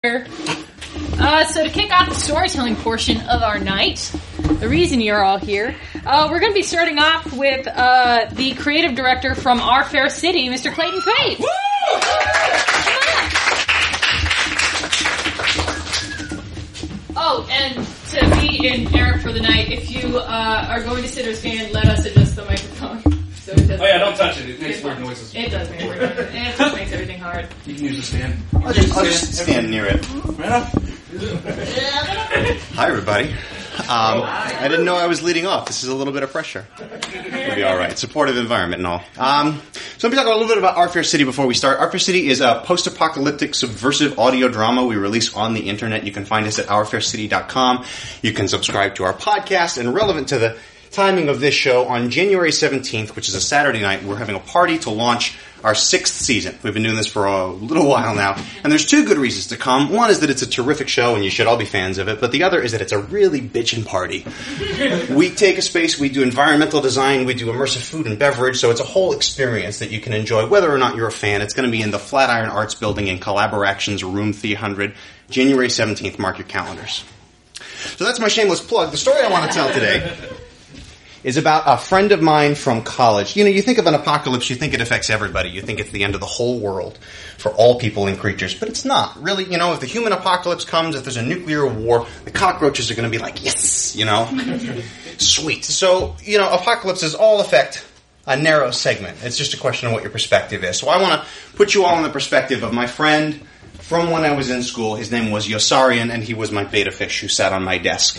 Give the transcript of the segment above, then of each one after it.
So to kick off the storytelling portion of our night, the reason you're all here, we're going to be starting off with the creative director from Our Fair City, Mr. Clayton Pate. Woo! Oh, and to be in Eric for the night, if you are going to sit or stand, let us adjust the microphone. So it doesn't don't touch it. It makes weird noises. It does make weird noises. It just makes everything hard. You can use the stand. I'll just stand near it. Hi, everybody. I didn't know I was leading off. This is a little bit of pressure. It'll be all right. Supportive environment and all. So let me talk a little bit about Our Fair City before we start. Our Fair City is a post-apocalyptic subversive audio drama we release on the internet. You can find us at ourfaircity.com. You can subscribe to our podcast, and relevant to the timing of this show, on January 17th, which is a Saturday night, we're having a party to launch our 6th season. We've been doing this for a little while now, and there's two good reasons to come. One is that it's a terrific show, and you should all be fans of it, but the other is that it's a really bitchin' party. We take a space, we do environmental design, we do immersive food and beverage, so it's a whole experience that you can enjoy, whether or not you're a fan. It's going to be in the Flatiron Arts Building in Collaborations, Room 300, January 17th. Mark your calendars. So that's my shameless plug. The story I want to tell today is about a friend of mine from college. You know, you think of an apocalypse, you think it affects everybody. You think it's the end of the whole world for all people and creatures. But it's not. Really, you know, if the human apocalypse comes, if there's a nuclear war, the cockroaches are going to be like, yes, you know. Sweet. So, you know, apocalypses all affect a narrow segment. It's just a question of what your perspective is. So I want to put you all in the perspective of my friend from when I was in school. His name was Yossarian, and he was my beta fish who sat on my desk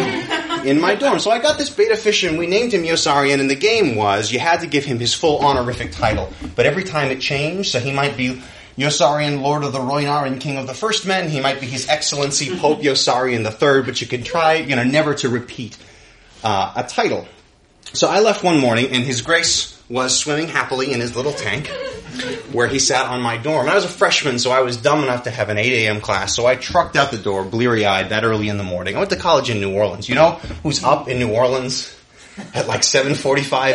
in my dorm. So I got this beta fish, and we named him Yossarian, and the game was you had to give him his full honorific title. But every time it changed, so he might be Yossarian, Lord of the Roinar and King of the First Men. He might be His Excellency Pope Yossarian III, but you could try, you know, never to repeat a title. So I left one morning, and His Grace was swimming happily in his little tank where he sat on my dorm. I was a freshman, so I was dumb enough to have an 8 a.m. class, so I trucked out the door, bleary-eyed, that early in the morning. I went to college in New Orleans. You know who's up in New Orleans at like 7:45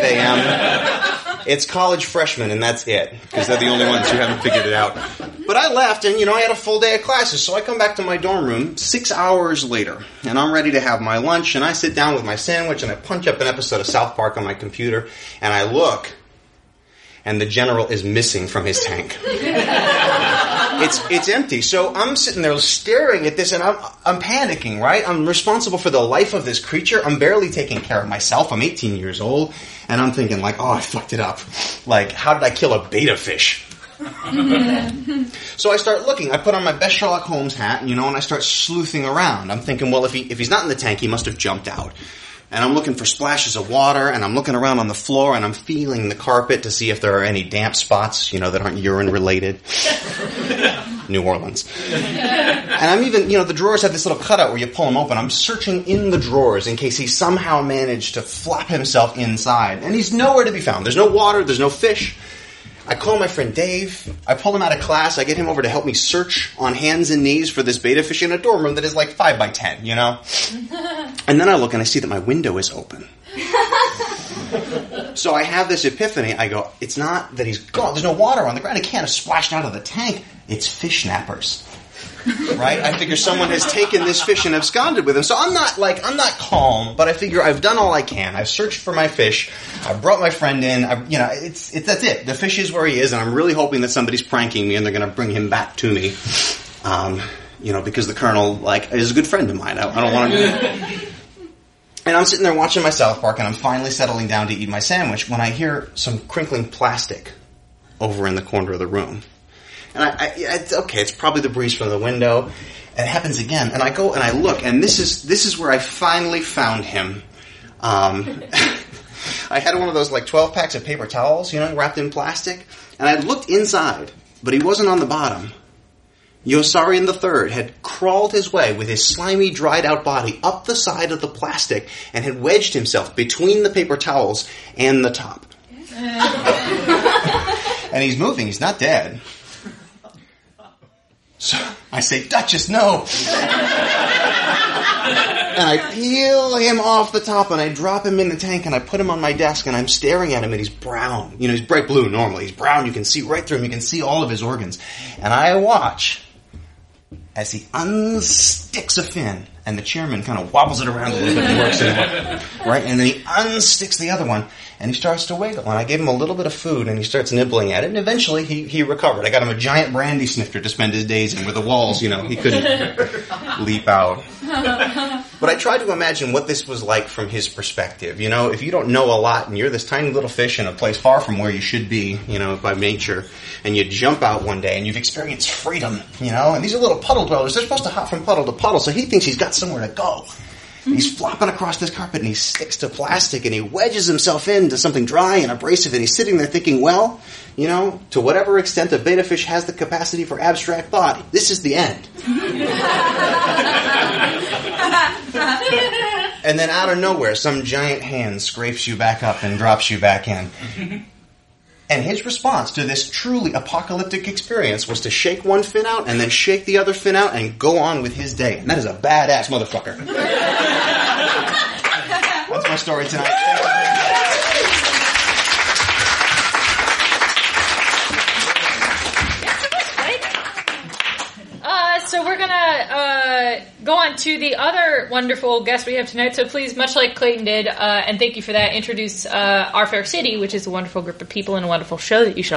a.m.? It's college freshmen, and that's it, because they're the only ones who haven't figured it out. But I left, and, you know, I had a full day of classes, so I come back to my dorm room 6 hours later, and I'm ready to have my lunch, and I sit down with my sandwich, and I punch up an episode of South Park on my computer, and I look, and the general is missing from his tank. It's empty. So I'm sitting there staring at this, and I'm panicking, right? I'm responsible for the life of this creature. I'm barely taking care of myself. I'm 18 years old, and I'm thinking, like, oh, I fucked it up. Like, how did I kill a beta fish? So I start looking. I put on my best Sherlock Holmes hat, and I start sleuthing around. I'm thinking, well, if he's not in the tank, he must have jumped out. And I'm looking for splashes of water, and I'm looking around on the floor, and I'm feeling the carpet to see if there are any damp spots, that aren't urine-related. New Orleans. And I'm even, the drawers have this little cutout where you pull them open. I'm searching in the drawers in case he somehow managed to flop himself inside. And he's nowhere to be found. There's no water, there's no fish. I call my friend Dave. I pull him out of class. I get him over to help me search on hands and knees for this beta fish in a dorm room that is like 5 by 10, And then I look and I see that my window is open. So I have this epiphany. I go, it's not that he's gone. There's no water on the ground. He can't have splashed out of the tank. It's fish snappers. Right? I figure someone has taken this fish and absconded with him. So I'm not calm, but I figure I've done all I can. I've searched for my fish. I brought my friend in. That's it. The fish is where he is, and I'm really hoping that somebody's pranking me and they're going to bring him back to me. Because the Colonel, is a good friend of mine. I don't want to. And I'm sitting there watching my South Park, and I'm finally settling down to eat my sandwich when I hear some crinkling plastic over in the corner of the room. And it's probably the breeze from the window. And it happens again. And I go and I look, and this is where I finally found him. I had one of those 12 packs of paper towels, wrapped in plastic. And I looked inside, but he wasn't on the bottom. Yossarian III had crawled his way with his slimy, dried-out body up the side of the plastic and had wedged himself between the paper towels and the top. And he's moving. He's not dead. So I say, Duchess, no! And I peel him off the top, and I drop him in the tank, and I put him on my desk, and I'm staring at him, and he's brown. He's bright blue normally. He's brown. You can see right through him. You can see all of his organs. And I watch as he unsticks a fin, and the chairman kind of wobbles it around a little bit and works it out, right? And then he unsticks the other one, and he starts to wiggle. And I gave him a little bit of food, and he starts nibbling at it, and eventually he recovered. I got him a giant brandy snifter to spend his days in, where the walls, he couldn't leap out. But I tried to imagine what this was like from his perspective. If you don't know a lot, and you're this tiny little fish in a place far from where you should be, by nature, and you jump out one day, and you've experienced freedom, and these are little puddle dwellers. They're supposed to hop from puddle to puddle, so he thinks he's got somewhere to go. He's flopping across this carpet, and he sticks to plastic, and he wedges himself into something dry and abrasive, and he's sitting there thinking, well, to whatever extent a betta fish has the capacity for abstract thought, this is the end. And then out of nowhere, some giant hand scrapes you back up and drops you back in. And his response to this truly apocalyptic experience was to shake one fin out and then shake the other fin out and go on with his day. And that is a badass motherfucker. That's my story tonight. So we're going to go on to the other wonderful guest we have tonight. So please, much like Clayton did, and thank you for that, introduce Our Fair City, which is a wonderful group of people and a wonderful show that you should